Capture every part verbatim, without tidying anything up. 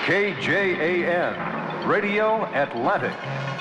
K J A N, Radio Atlantic.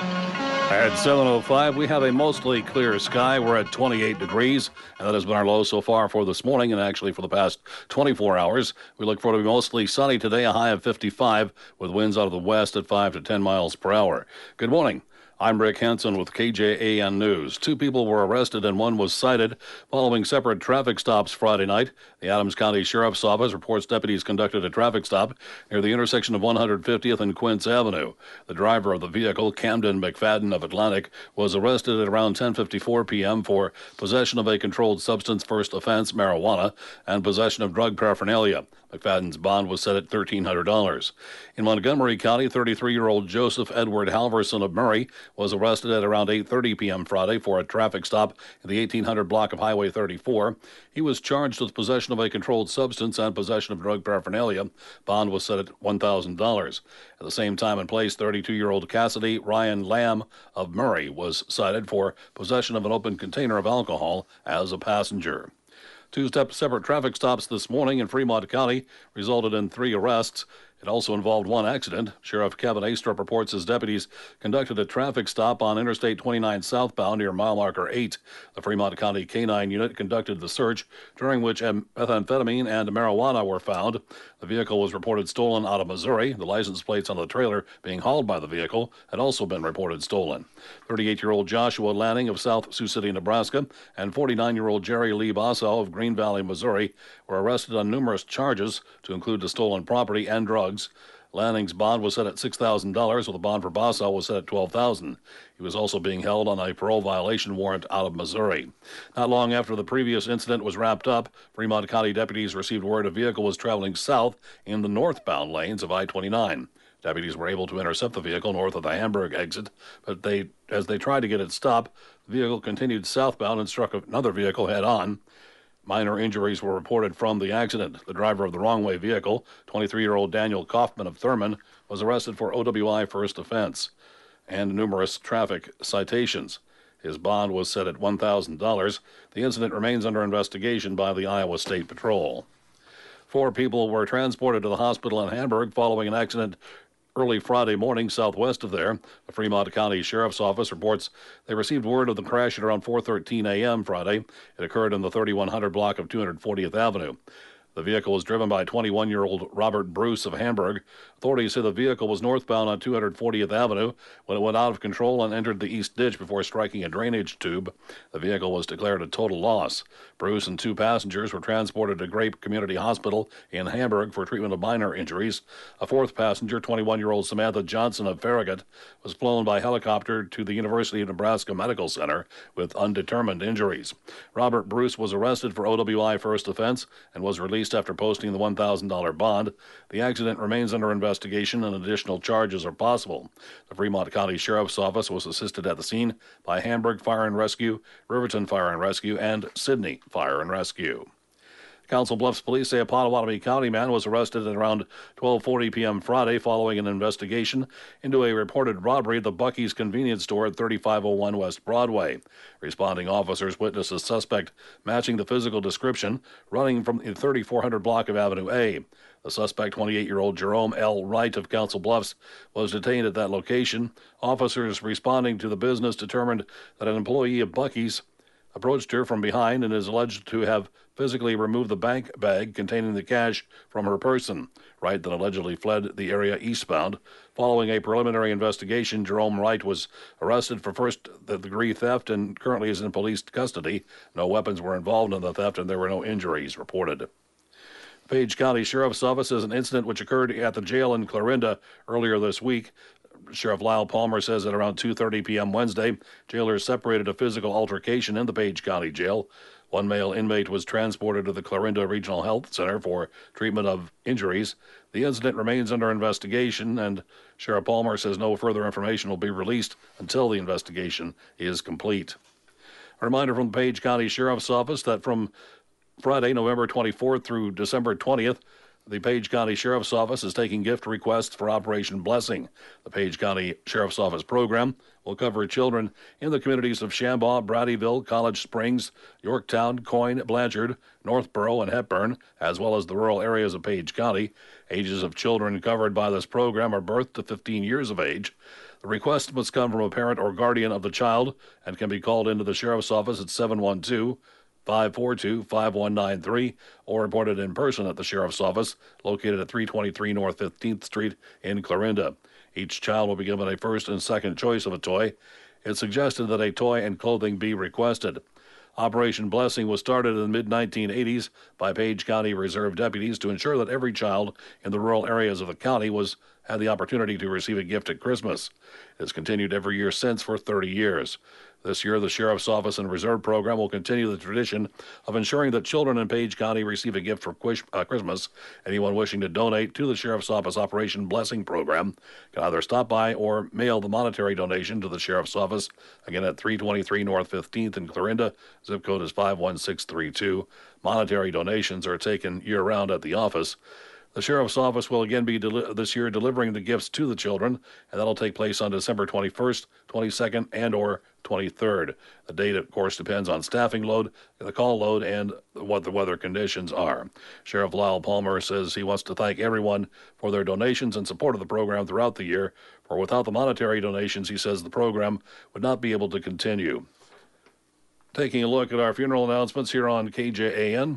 At seven oh five, we have a mostly clear sky. We're at twenty-eight degrees, and that has been our low so far for this morning and actually for the past twenty-four hours. We look forward to mostly sunny today, a high of fifty-five, with winds out of the west at five to ten miles per hour. Good morning. I'm Rick Henson with K J A N News. Two people were arrested and one was cited following separate traffic stops Friday night. The Adams County Sheriff's Office reports deputies conducted a traffic stop near the intersection of one hundred fiftieth and Quince Avenue. The driver of the vehicle, Camden McFadden of Atlantic, was arrested at around ten fifty-four p.m. for possession of a controlled substance first offense, marijuana, and possession of drug paraphernalia. McFadden's bond was set at thirteen hundred dollars. In Montgomery County, thirty-three-year-old Joseph Edward Halverson of Murray was arrested at around eight thirty p.m. Friday for a traffic stop in the eighteen hundred block of Highway thirty-four. He was charged with possession of a controlled substance and possession of drug paraphernalia. Bond was set at one thousand dollars. At the same time and place, thirty-two-year-old Cassidy Ryan Lamb of Murray was cited for possession of an open container of alcohol as a passenger. Two separate traffic stops this morning in Fremont County resulted in three arrests. It also involved one accident. Sheriff Kevin Astrup reports his deputies conducted a traffic stop on Interstate twenty-nine southbound near mile marker eight. The Fremont County K nine unit conducted the search, during which methamphetamine and marijuana were found. The vehicle was reported stolen out of Missouri. The license plates on the trailer being hauled by the vehicle had also been reported stolen. thirty-eight-year-old Joshua Lanning of South Sioux City, Nebraska, and forty-nine-year-old Jerry Lee Basso of Green Valley, Missouri, were arrested on numerous charges to include the stolen property and drugs. Lanning's bond was set at six thousand dollars, while the bond for Basso was set at twelve thousand dollars. He was also being held on a parole violation warrant out of Missouri. Not long after the previous incident was wrapped up, Fremont County deputies received word a vehicle was traveling south in the northbound lanes of I twenty-nine. Deputies were able to intercept the vehicle north of the Hamburg exit, but they, as they tried to get it stopped, the vehicle continued southbound and struck another vehicle head-on. Minor injuries were reported from the accident. The driver of the wrong-way vehicle, twenty-three-year-old Daniel Kaufman of Thurman, was arrested for O W I first offense and numerous traffic citations. His bond was set at one thousand dollars. The incident remains under investigation by the Iowa State Patrol. Four people were transported to the hospital in Hamburg following an accident early Friday morning southwest of there. The Fremont County Sheriff's Office reports they received word of the crash at around four thirteen a.m. Friday. It occurred in the thirty-one hundred block of two hundred fortieth Avenue. The vehicle was driven by twenty-one-year-old Robert Bruce of Hamburg. Authorities say the vehicle was northbound on two hundred fortieth Avenue when it went out of control and entered the east ditch before striking a drainage tube. The vehicle was declared a total loss. Bruce and two passengers were transported to Grape Community Hospital in Hamburg for treatment of minor injuries. A fourth passenger, twenty-one-year-old Samantha Johnson of Farragut, was flown by helicopter to the University of Nebraska Medical Center with undetermined injuries. Robert Bruce was arrested for O W I first offense and was released after posting the one thousand dollars bond. The accident remains under investigation and additional charges are possible. The Fremont County Sheriff's Office was assisted at the scene by Hamburg Fire and Rescue, Riverton Fire and Rescue, and Sidney Fire and Rescue. Council Bluffs police say a Potawatomi County man was arrested at around twelve forty p.m. Friday following an investigation into a reported robbery at the Buc-ee's convenience store at thirty-five oh one West Broadway. Responding officers witnessed a suspect matching the physical description running from the thirty-four hundred block of Avenue A. The suspect, twenty-eight-year-old Jerome L. Wright of Council Bluffs, was detained at that location. Officers responding to the business determined that an employee of Buc-ee's approached her from behind and is alleged to have physically removed the bank bag containing the cash from her person. Wright then allegedly fled the area eastbound. Following a preliminary investigation, Jerome Wright was arrested for first-degree theft and currently is in police custody. No weapons were involved in the theft and there were no injuries reported. Page County Sheriff's Office says an incident which occurred at the jail in Clarinda earlier this week. Sheriff Lyle Palmer says at around two thirty p.m. Wednesday, jailers separated a physical altercation in the Page County Jail. One male inmate was transported to the Clarinda Regional Health Center for treatment of injuries. The incident remains under investigation, and Sheriff Palmer says no further information will be released until the investigation is complete. A reminder from the Page County Sheriff's Office that from Friday, November twenty-fourth through December twentieth, The Page County Sheriff's Office is taking gift requests for Operation Blessing. The Page County Sheriff's Office program will cover children in the communities of Shambaugh, Bradyville, College Springs, Yorktown, Coyne, Blanchard, Northborough, and Hepburn, as well as the rural areas of Page County. Ages of children covered by this program are birth to fifteen years of age. The request must come from a parent or guardian of the child and can be called into the Sheriff's Office at seven one two, five four two, five one nine three or reported in person at the Sheriff's Office located at three twenty-three North fifteenth Street in Clarinda. Each child will be given a first and second choice of a toy. It's suggested that a toy and clothing be requested. Operation Blessing was started in the mid nineteen eighties by Page County Reserve deputies to ensure that every child in the rural areas of the county was had the opportunity to receive a gift at Christmas. It has continued every year since for thirty years. This year, the Sheriff's Office and Reserve Program will continue the tradition of ensuring that children in Page County receive a gift for uh, Christmas. Anyone wishing to donate to the Sheriff's Office Operation Blessing Program can either stop by or mail the monetary donation to the Sheriff's Office, again at three twenty-three North fifteenth in Clarinda. Zip code is five one six three two. Monetary donations are taken year-round at the office. The Sheriff's Office will again be deli- this year delivering the gifts to the children, and that'll take place on December twenty-first, twenty-second, and or twenty-third. The date, of course, depends on staffing load, the call load, and what the weather conditions are. Sheriff Lyle Palmer says he wants to thank everyone for their donations and support of the program throughout the year, for without the monetary donations, he says the program would not be able to continue. Taking a look at our funeral announcements here on K J A N.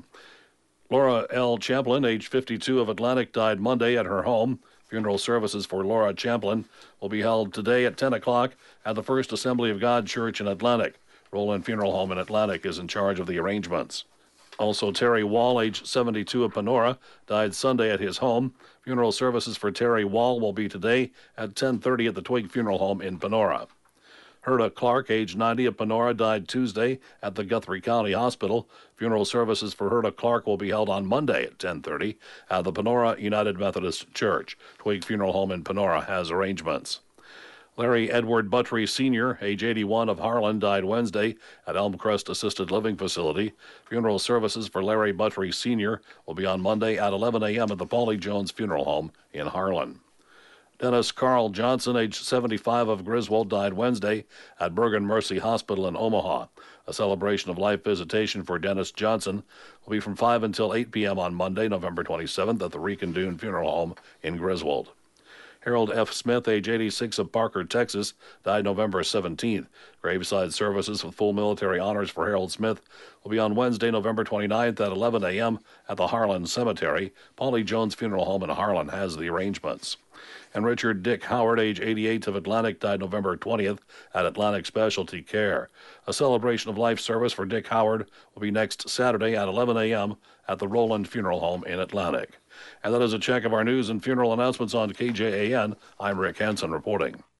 Laura L. Champlin, age fifty-two, of Atlantic, died Monday at her home. Funeral services for Laura Champlin will be held today at ten o'clock at the First Assembly of God Church in Atlantic. Roland Funeral Home in Atlantic is in charge of the arrangements. Also, Terry Wall, age seventy-two, of Panora, died Sunday at his home. Funeral services for Terry Wall will be today at ten thirty at the Twig Funeral Home in Panora. Herta Clark, age ninety, of Panora, died Tuesday at the Guthrie County Hospital. Funeral services for Herta Clark will be held on Monday at ten thirty at the Panora United Methodist Church. Twig Funeral Home in Panora has arrangements. Larry Edward Buttry, Senior, age eighty-one, of Harlan, died Wednesday at Elmcrest Assisted Living Facility. Funeral services for Larry Buttry, Senior will be on Monday at eleven a.m. at the Paulie Jones Funeral Home in Harlan. Dennis Carl Johnson, age seventy-five, of Griswold, died Wednesday at Bergen Mercy Hospital in Omaha. A celebration of life visitation for Dennis Johnson will be from five until eight p.m. on Monday, November twenty-seventh, at the Rican Dune Funeral Home in Griswold. Harold F. Smith, age eighty-six, of Parker, Texas, died November seventeenth. Graveside services with full military honors for Harold Smith will be on Wednesday, November twenty-ninth at eleven a.m. at the Harlan Cemetery. Paulie Jones Funeral Home in Harlan has the arrangements. And Richard Dick Howard, age eighty-eight, of Atlantic, died November twentieth at Atlantic Specialty Care. A celebration of life service for Dick Howard will be next Saturday at eleven a.m. at the Roland Funeral Home in Atlantic. And that is a check of our news and funeral announcements on K J A N. I'm Rick Hansen reporting.